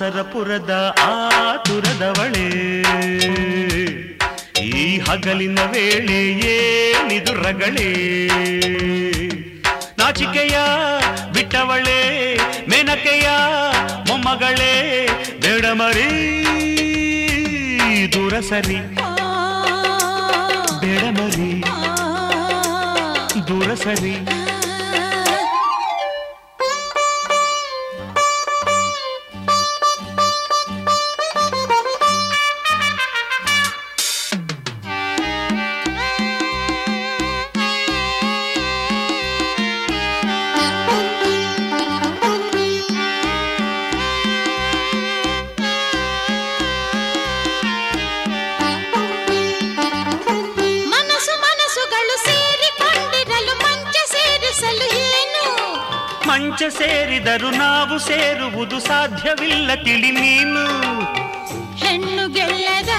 ಅವಸರಪುರದ ಆತುರದವಳೇ ಈ ಹಗಲಿನ ವೇಳೆ ಏನಿದು ರಗಳೇ ನಾಚಿಕೆಯ ಬಿಟ್ಟವಳೇ ಮೇನಕೆಯ ಮೊಮ್ಮಗಳೇ ಬೇಡ ಮರಿ ದೂರ ಸರಿ ಬೇಡ ಮರಿ ದೂರ ಸರಿ ಮಂಚ ಸೇರಿದರು ನಾವು ಸೇರುವುದು ಸಾಧ್ಯವಿಲ್ಲ ತಿಳಿ ನೀನು ಹೆಣ್ಣು ಗೆಲ್ಲದ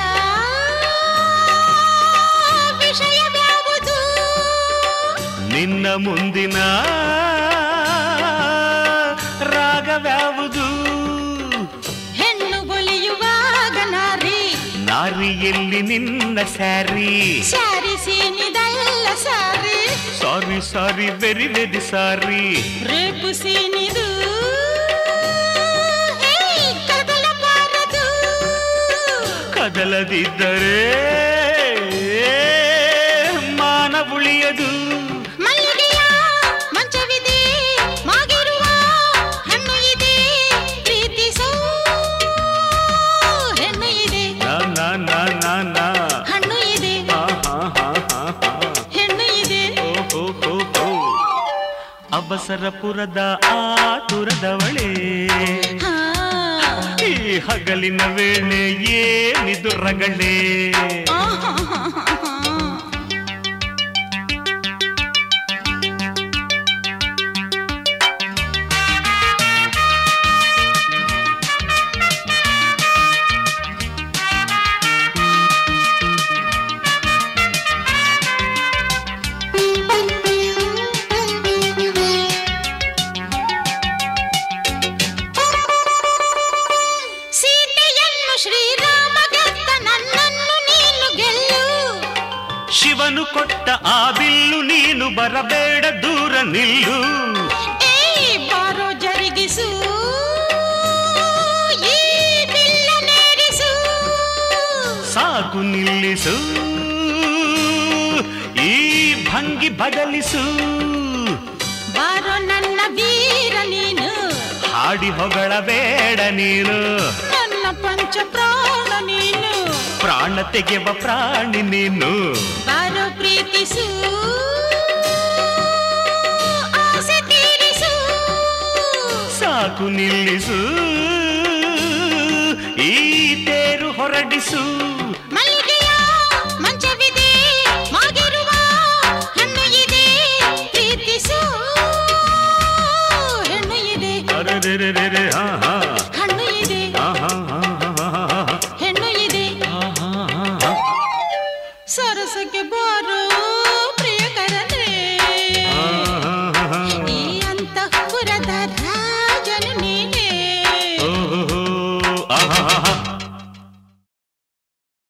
ವಿಷಯವ್ಯಾವುದು ನಿನ್ನ ಮುಂದಿನ ರಾಗವ್ಯಾವುದು ಹೆಣ್ಣು ಒಲಿಯುವಾಗ ನಾರಿಯಲ್ಲಿ ನಿನ್ನ ಸ್ಯಾರಿ ಸ್ಯಾರಿ ಸೀನಿದಲ್ಲ sorry sorry sorry very very sorry ರೇಪು ಸೀನಿದು ಕದಲಬಾರದು ಕದಲದಿದ್ದರೆ ಮಾನ ಉಳಿಯದು ಮಲ್ಲಿಗೆಯ ಮಂಚವಿದೆ ಮಾಗಿರುವ ಹಣ್ಣು ಇದೆ ಪ್ರೀತಿಸೋ ಹೆಣ್ಣು ಇದೆ ನಾ ನಾ ನಾ ನಾ ಹಣ್ಣು ಇದೆ ಹೆಣ್ಣು ಇದೆ ಅವಸರಪುರದ ಆತುರದವಳೇ ಈ ಹಗಲಿನ ವೇಳೆ ಏನಿದು ರಗಳೇ ಶಿವನು ಕೊಟ್ಟ ಆ ಬಿಲ್ಲು ನೀನು ಬರಬೇಡ ದೂರ ನಿಲ್ಲು ಬಾರೋ ಜರುಗಿಸು ಈ ಬಿಲ್ಲನೇರಿಸು ಸಾಕು ನಿಲ್ಲಿಸು ಈ ಭಂಗಿ ಬದಲಿಸು ಬಾರೋ ನನ್ನ ವೀರ ನೀನು ಹಾಡಿ ಹೊಗಳಬೇಡ ನೀನು ನನ್ನ ಪಂಚ ಪ್ರಾಣ ನೀನು ಪ್ರಾಣ ತೆಗೆವ ಪ್ರಾಣಿ ನೀನು ಬಾರೋ ಪ್ರೀತಿಸು ಆಸೆ ತೀರಿಸು ಸಾಕು ನಿಲ್ಲಿಸು ಈ ತೇರು ಹೊರಡಿಸು ಮಲ್ಲಿಗೆಯ ಮಂಚವಿದೆ ಮಾಗಿರುವ ಹಣ್ಣು ಇದೆ ಪ್ರೀತಿಸು ಹೆಣ್ಣು ಇದೆ ಅರೆ